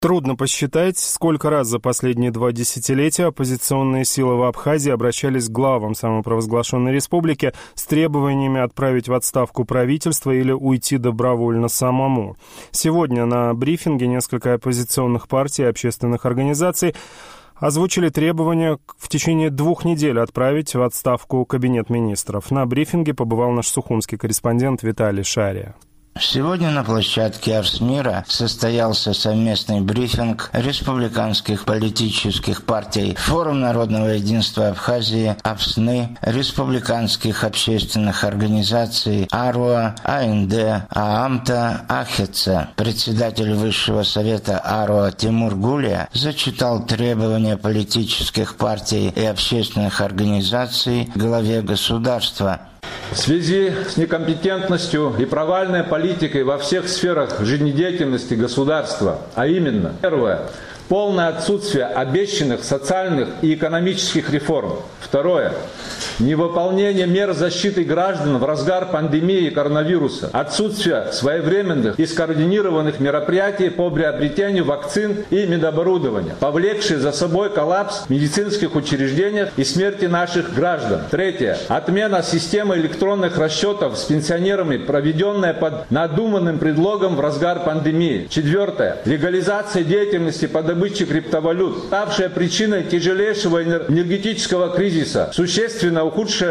Трудно посчитать, сколько раз за последние 2 десятилетия оппозиционные силы в Абхазии обращались к главам самопровозглашенной республики с требованиями отправить в отставку правительство или уйти добровольно самому. Сегодня на брифинге несколько оппозиционных партий и общественных организаций озвучили требования в течение 2 недель отправить в отставку кабинет министров. На брифинге побывал наш сухумский корреспондент Виталий Шария. Сегодня на площадке Арсмира состоялся совместный брифинг республиканских политических партий, Форум народного единства Абхазии, АПСНы, республиканских общественных организаций АРОА, АНД, ААМТА, АХЕЦА. Председатель Высшего совета АРОА Тимур Гулия зачитал требования политических партий и общественных организаций главе государства. В связи с некомпетентностью и провальной политикой во всех сферах жизнедеятельности государства, а именно, первое, полное отсутствие обещанных социальных и экономических реформ. Второе, невыполнение мер защиты граждан в разгар пандемии коронавируса, отсутствие своевременных и скоординированных мероприятий по приобретению вакцин и медоборудования, повлекшие за собой коллапс в медицинских учреждениях и смерти наших граждан. Третье, отмена системы электронных расчетов с пенсионерами, проведенная под надуманным предлогом в разгар пандемии. Четвертое, легализация деятельности по добыче криптовалют, ставшая причиной тяжелейшего энергетического кризиса, существенно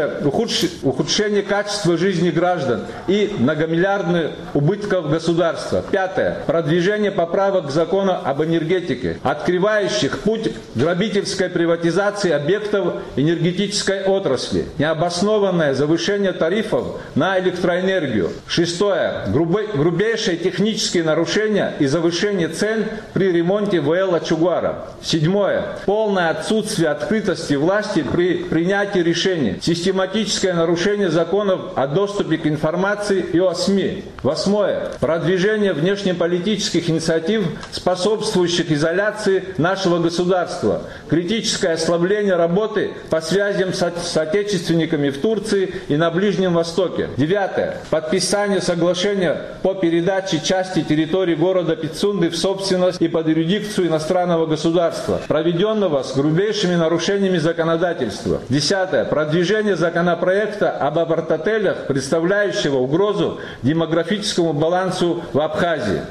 ухудшение качества жизни граждан и многомиллиардных убытков государства. Пятое. Продвижение поправок к закону об энергетике, открывающих путь к грабительской приватизации объектов энергетической отрасли. Необоснованное завышение тарифов на электроэнергию. Шестое. Грубейшие технические нарушения и завышение цен при ремонте ВЛ Ачугуара. Седьмое. Полное отсутствие открытости власти при принятии решений. Систематическое нарушение законов о доступе к информации и о СМИ. Восьмое. Продвижение внешнеполитических инициатив, способствующих изоляции нашего государства. Критическое ослабление работы по связям с отечественниками в Турции и на Ближнем Востоке. Девятое. Подписание соглашения по передаче части территории города Пицунды в собственность и под юрисдикцию иностранного государства, проведенного с грубейшими нарушениями законодательства. Десятое. Продвижение законопроекта об апарт-отелях, представляющего угрозу демографическому балансу в Абхазии.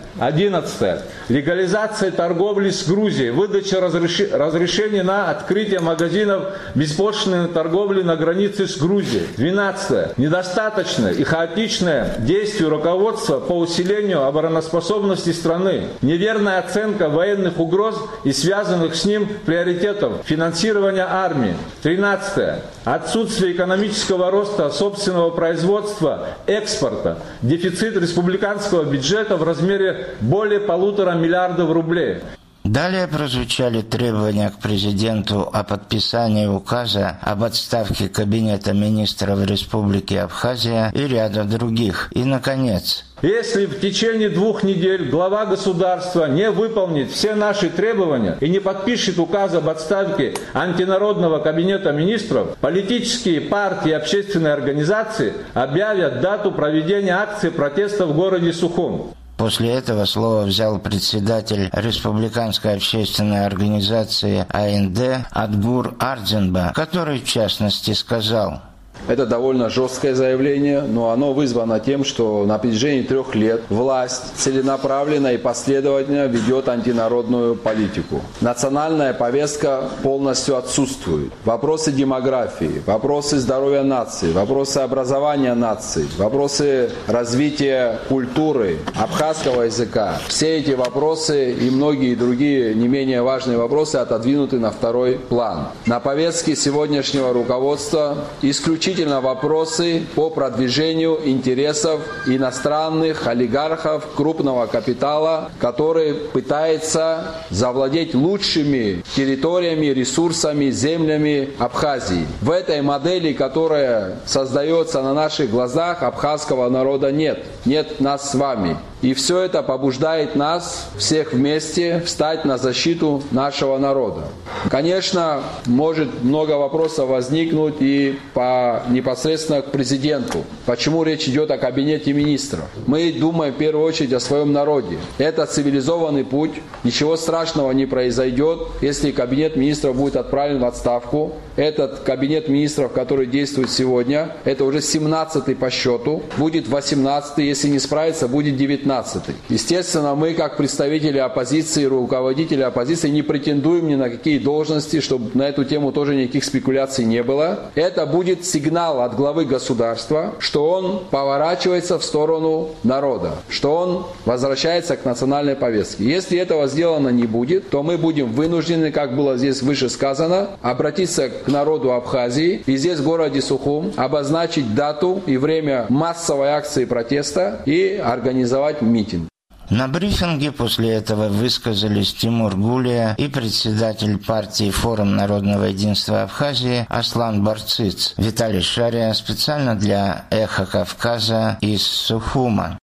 11. Легализация торговли с Грузией, выдача разрешений на открытие магазинов беспошлинной торговли на границе с Грузией. 12. Недостаточное и хаотичное действие руководства по усилению обороноспособности страны. Неверная оценка военных угроз и связанных с ним приоритетов. Финансирование армии. 13. Отсутствие экономического роста собственного производства, экспорта, дефицит республиканского бюджета в размере более 1,5 миллиарда рублей. Далее прозвучали требования к президенту о подписании указа об отставке Кабинета министров Республики Абхазия и ряда других. И, наконец, если в течение 2 недель глава государства не выполнит все наши требования и не подпишет указ об отставке антинародного кабинета министров, политические партии и общественные организации объявят дату проведения акции протеста в городе Сухум. После этого слово взял председатель Республиканской общественной организации АНД Адгур Ардзенба, который в частности сказал: Это довольно жесткое заявление, но оно вызвано тем, что на протяжении 3 лет власть целенаправленно и последовательно ведет антинародную политику. Национальная повестка полностью отсутствует. Вопросы демографии, вопросы здоровья нации, вопросы образования нации, вопросы развития культуры, абхазского языка. Все эти вопросы и многие другие не менее важные вопросы отодвинуты на второй план. На повестке сегодняшнего руководства исключительно вопросы по продвижению интересов иностранных олигархов крупного капитала, который пытается завладеть лучшими территориями, ресурсами, землями Абхазии. В этой модели, которая создается на наших глазах, абхазского народа нет. Нет нас с вами. И все это побуждает нас всех вместе встать на защиту нашего народа. Конечно, может много вопросов возникнуть и непосредственно к президенту. Почему речь идет о кабинете министров? Мы думаем в первую очередь о своем народе. Это цивилизованный путь. Ничего страшного не произойдет, если кабинет министров будет отправлен в отставку. Этот кабинет министров, который действует сегодня, это уже 17-й по счету. Будет 18-й, если не справится, будет 19-й. Естественно, мы, как представители оппозиции, руководители оппозиции, не претендуем ни на какие должности, чтобы на эту тему тоже никаких спекуляций не было. Это будет сигнал от главы государства, что он поворачивается в сторону народа, что он возвращается к национальной повестке. Если этого сделано не будет, то мы будем вынуждены, как было здесь выше сказано, обратиться к народу Абхазии и здесь в городе Сухум обозначить дату и время массовой акции протеста и организовать митинг. На брифинге после этого высказались Тимур Гулия и председатель партии «Форум народного единства Абхазии» Аслан Барциц. Виталий Шария специально для «Эхо Кавказа» из Сухума.